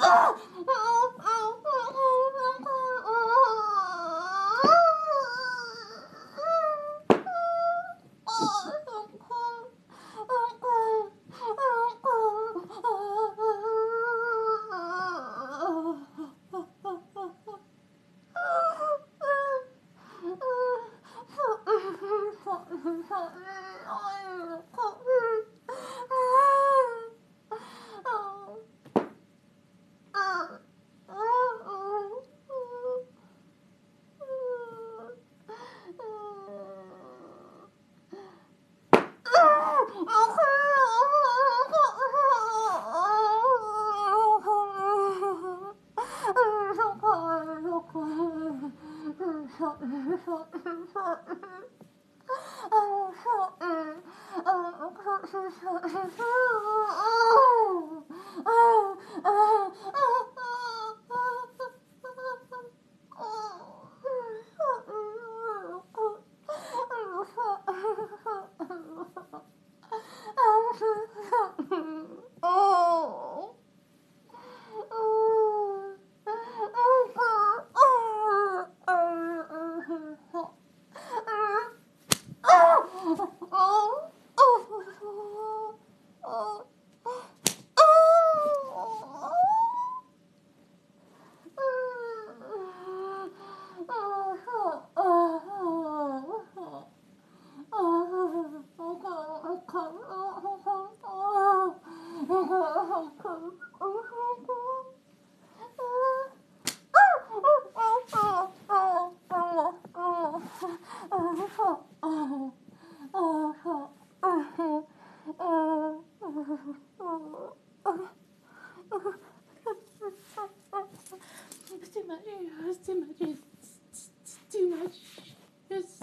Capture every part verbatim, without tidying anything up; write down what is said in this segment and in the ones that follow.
It's too much. It's too much. It's, it's too much. It's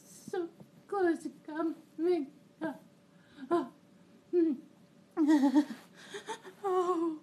so close to coming. Oh. Oh. Mm. Oh.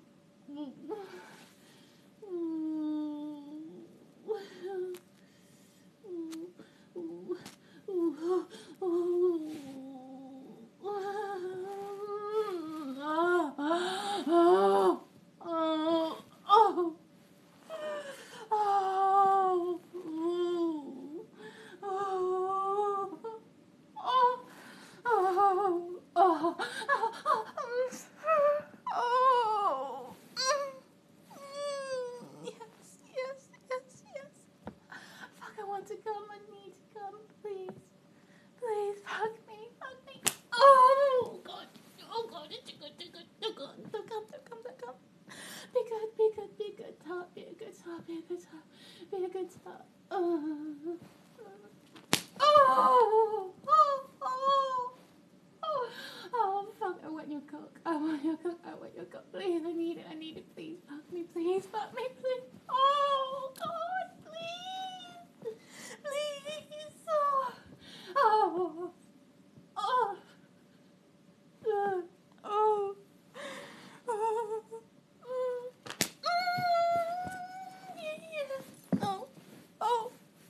To come, I need to come, please, please, fuck me, fuck me. Oh God, oh God, it's too good, too good, too good. Don't come, don't come, don't come. Be good, be good, be good. Top, be a good top, be a good top, be a good top. Oh, oh, oh, oh, oh, oh, fuck! I want your cock. I want your cock. I want your cock. Please, I need it. I need it. Please, fuck me, please, fuck me, please. Oh God, please. Please. Oh. Oh. Oh. Uh, oh. Oh. Mm. Mm. Yes. No. Oh.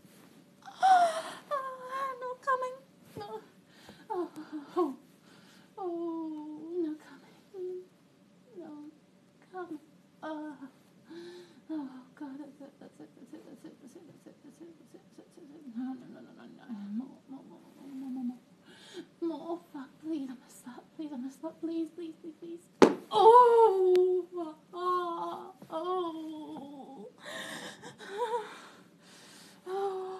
Oh. No coming. No. Oh. Oh. Oh. No coming. No coming. Oh. Oh God, that's it, that's it, that's it, that's it, that's it, that's it, that's it, that's it, that's it, that's it. No, no, no, no, no, no. More, more, more, more, more, more, more. More. Fuck, please, I'm a slut. Please, I'm a slut. Please, please, please, please. Oh, oh, oh, oh,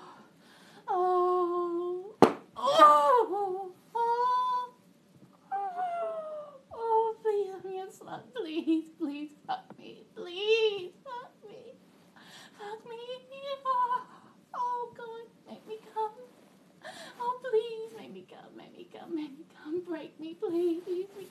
oh, oh, oh. Oh, please, I'm your slut. Please, please, fuck me. Please, fuck me. Fuck me. Oh, oh God, make me come. Oh, please, make me come, make me come, make me come. Break me, please.